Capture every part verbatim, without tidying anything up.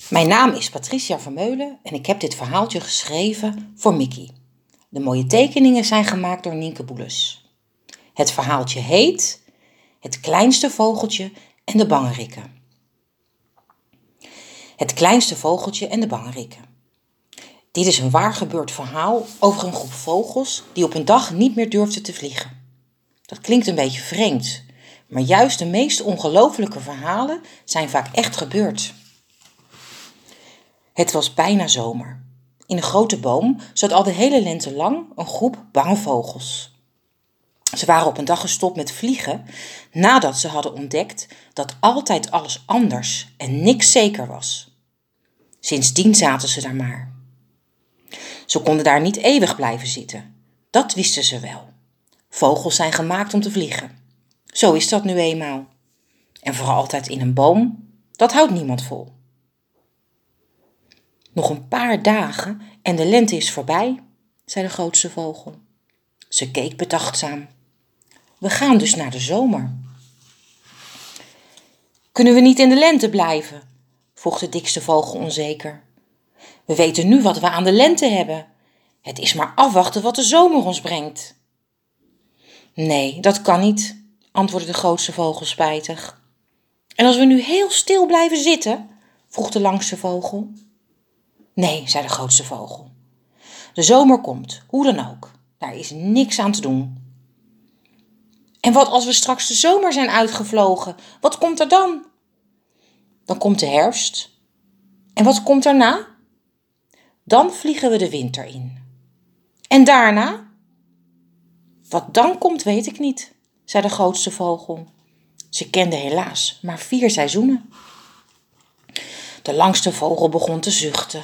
Mijn naam is Patricia Vermeulen en ik heb dit verhaaltje geschreven voor Mickey. De mooie tekeningen zijn gemaakt door Nienke Boeles. Het verhaaltje heet Het kleinste vogeltje en de bangerikken. Het kleinste vogeltje en de bangerikken. Dit is een waar gebeurd verhaal over een groep vogels die op een dag niet meer durfden te vliegen. Dat klinkt een beetje vreemd, maar juist de meest ongelofelijke verhalen zijn vaak echt gebeurd. Het was bijna zomer. In een grote boom zat al de hele lente lang een groep bange vogels. Ze waren op een dag gestopt met vliegen nadat ze hadden ontdekt dat altijd alles anders en niks zeker was. Sindsdien zaten ze daar maar. Ze konden daar niet eeuwig blijven zitten. Dat wisten ze wel. Vogels zijn gemaakt om te vliegen. Zo is dat nu eenmaal. En voor altijd in een boom, dat houdt niemand vol. Nog een paar dagen en de lente is voorbij, zei de grootste vogel. Ze keek bedachtzaam. We gaan dus naar de zomer. Kunnen we niet in de lente blijven? Vroeg de dikste vogel onzeker. We weten nu wat we aan de lente hebben. Het is maar afwachten wat de zomer ons brengt. Nee, dat kan niet, antwoordde de grootste vogel spijtig. En als we nu heel stil blijven zitten? Vroeg de langste vogel. Nee, zei de grootste vogel. De zomer komt, hoe dan ook. Daar is niks aan te doen. En wat als we straks de zomer zijn uitgevlogen? Wat komt er dan? Dan komt de herfst. En wat komt daarna? Dan vliegen we de winter in. En daarna? Wat dan komt, weet ik niet, zei de grootste vogel. Ze kende helaas maar vier seizoenen. De langste vogel begon te zuchten.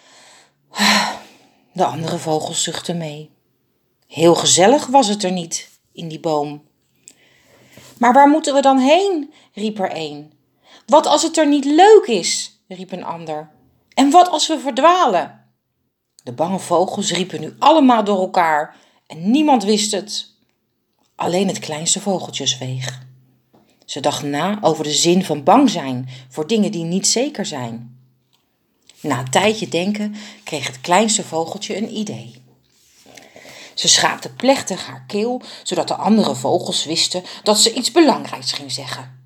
De andere vogels zuchtten mee. Heel gezellig was het er niet in die boom. Maar waar moeten we dan heen? Riep er een. Wat als het er niet leuk is? Riep een ander. En wat als we verdwalen? De bange vogels riepen nu allemaal door elkaar en niemand wist het. Alleen het kleinste vogeltje zweeg. Ze dacht na over de zin van bang zijn voor dingen die niet zeker zijn. Na een tijdje denken kreeg het kleinste vogeltje een idee. Ze schaapte plechtig haar keel, zodat de andere vogels wisten dat ze iets belangrijks ging zeggen.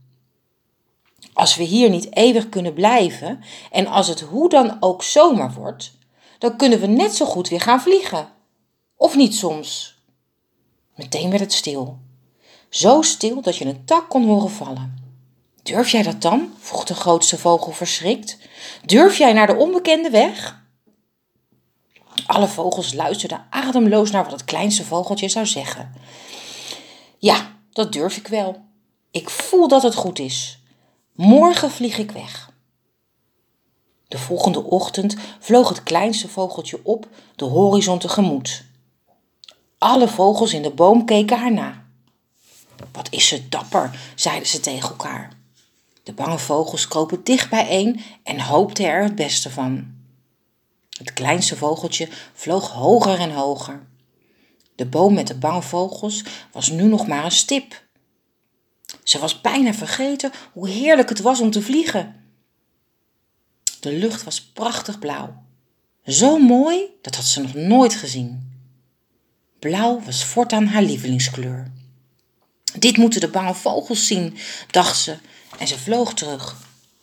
Als we hier niet eeuwig kunnen blijven en als het hoe dan ook zomer wordt, dan kunnen we net zo goed weer gaan vliegen. Of niet soms? Meteen werd het stil. Zo stil dat je een tak kon horen vallen. Durf jij dat dan? Vroeg de grootste vogel verschrikt. Durf jij naar de onbekende weg? Alle vogels luisterden ademloos naar wat het kleinste vogeltje zou zeggen. Ja, dat durf ik wel. Ik voel dat het goed is. Morgen vlieg ik weg. De volgende ochtend vloog het kleinste vogeltje op de horizon tegemoet. Alle vogels in de boom keken haar na. Wat is ze dapper, zeiden ze tegen elkaar. De bange vogels kropen dicht bijeen en hoopten er het beste van. Het kleinste vogeltje vloog hoger en hoger. De boom met de bange vogels was nu nog maar een stip. Ze was bijna vergeten hoe heerlijk het was om te vliegen. De lucht was prachtig blauw. Zo mooi, dat had ze nog nooit gezien. Blauw was voortaan haar lievelingskleur. Dit moeten de bange vogels zien, dacht ze en ze vloog terug.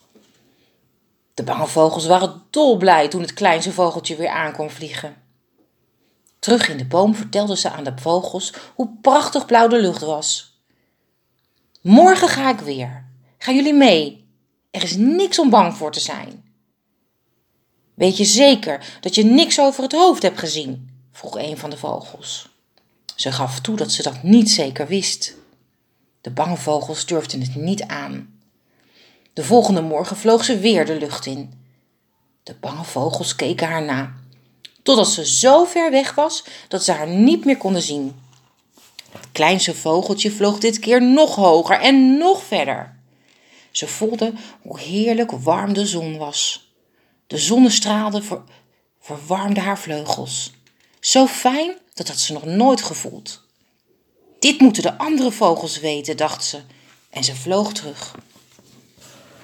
De bange vogels waren dolblij toen het kleinste vogeltje weer aan kwam vliegen. Terug in de boom vertelde ze aan de vogels hoe prachtig blauw de lucht was. Morgen ga ik weer. Gaan jullie mee? Er is niks om bang voor te zijn. Weet je zeker dat je niks over het hoofd hebt gezien? Vroeg een van de vogels. Ze gaf toe dat ze dat niet zeker wist. De bange vogels durfden het niet aan. De volgende morgen vloog ze weer de lucht in. De bange vogels keken haar na, totdat ze zo ver weg was dat ze haar niet meer konden zien. Het kleinste vogeltje vloog dit keer nog hoger en nog verder. Ze voelde hoe heerlijk warm de zon was. De zonnestralen ver- verwarmden haar vleugels. Zo fijn, dat had ze nog nooit gevoeld. Dit moeten de andere vogels weten, dacht ze, en ze vloog terug.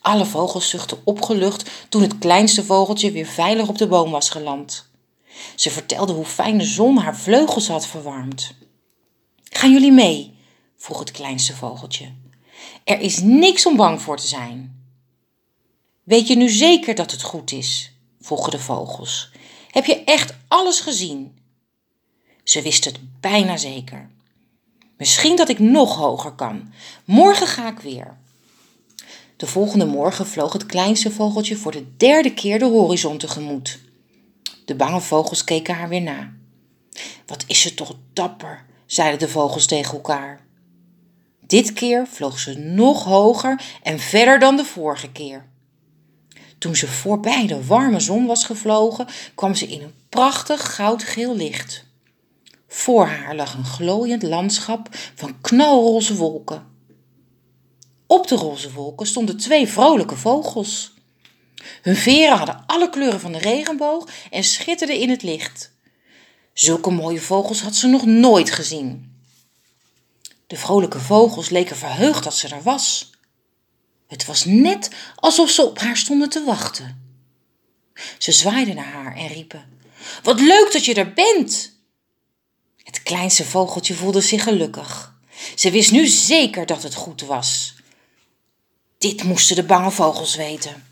Alle vogels zuchtten opgelucht toen het kleinste vogeltje weer veilig op de boom was geland. Ze vertelde hoe fijn de zon haar vleugels had verwarmd. Gaan jullie mee? Vroeg het kleinste vogeltje. Er is niks om bang voor te zijn. Weet je nu zeker dat het goed is? Vroegen de vogels. Heb je echt alles gezien? Ze wist het bijna zeker. Misschien dat ik nog hoger kan. Morgen ga ik weer. De volgende morgen vloog het kleinste vogeltje voor de derde keer de horizon tegemoet. De bange vogels keken haar weer na. Wat is ze toch dapper, zeiden de vogels tegen elkaar. Dit keer vloog ze nog hoger en verder dan de vorige keer. Toen ze voorbij de warme zon was gevlogen, kwam ze in een prachtig goudgeel licht. Voor haar lag een glooiend landschap van knalroze wolken. Op de roze wolken stonden twee vrolijke vogels. Hun veren hadden alle kleuren van de regenboog en schitterden in het licht. Zulke mooie vogels had ze nog nooit gezien. De vrolijke vogels leken verheugd dat ze er was. Het was net alsof ze op haar stonden te wachten. Ze zwaaiden naar haar en riepen: "Wat leuk dat je er bent!" Het kleinste vogeltje voelde zich gelukkig. Ze wist nu zeker dat het goed was. Dit moesten de bange vogels weten.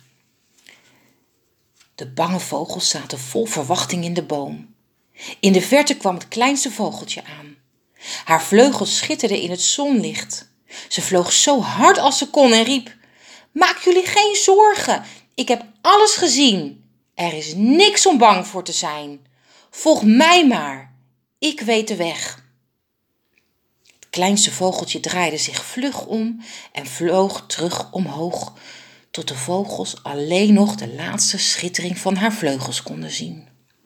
De bange vogels zaten vol verwachting in de boom. In de verte kwam het kleinste vogeltje aan. Haar vleugels schitterden in het zonlicht. Ze vloog zo hard als ze kon en riep: "Maak jullie geen zorgen, ik heb alles gezien. Er is niks om bang voor te zijn. Volg mij maar, ik weet de weg." Het kleinste vogeltje draaide zich vlug om en vloog terug omhoog, tot de vogels alleen nog de laatste schittering van haar vleugels konden zien.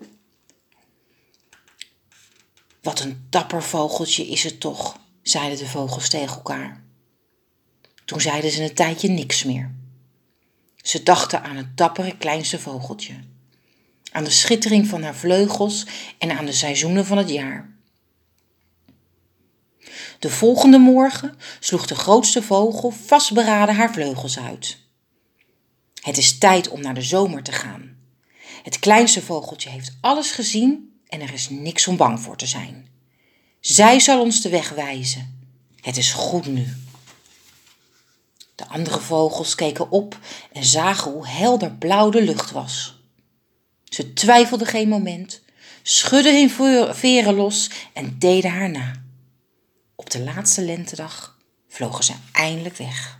Wat een dapper vogeltje is het toch, zeiden de vogels tegen elkaar. Toen zeiden ze een tijdje niks meer. Ze dachten aan het dappere kleinste vogeltje, aan de schittering van haar vleugels en aan de seizoenen van het jaar. De volgende morgen sloeg de grootste vogel vastberaden haar vleugels uit. Het is tijd om naar de zomer te gaan. Het kleinste vogeltje heeft alles gezien en er is niks om bang voor te zijn. Zij zal ons de weg wijzen. Het is goed nu. De andere vogels keken op en zagen hoe helder blauw de lucht was. Ze twijfelden geen moment, schudden hun veren los en deden haar na. Op de laatste lentedag vlogen ze eindelijk weg.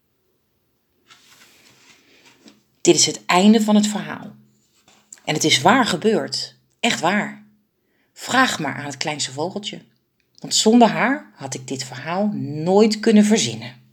Dit is het einde van het verhaal. En het is waar gebeurd, echt waar. Vraag maar aan het kleinste vogeltje, want zonder haar had ik dit verhaal nooit kunnen verzinnen.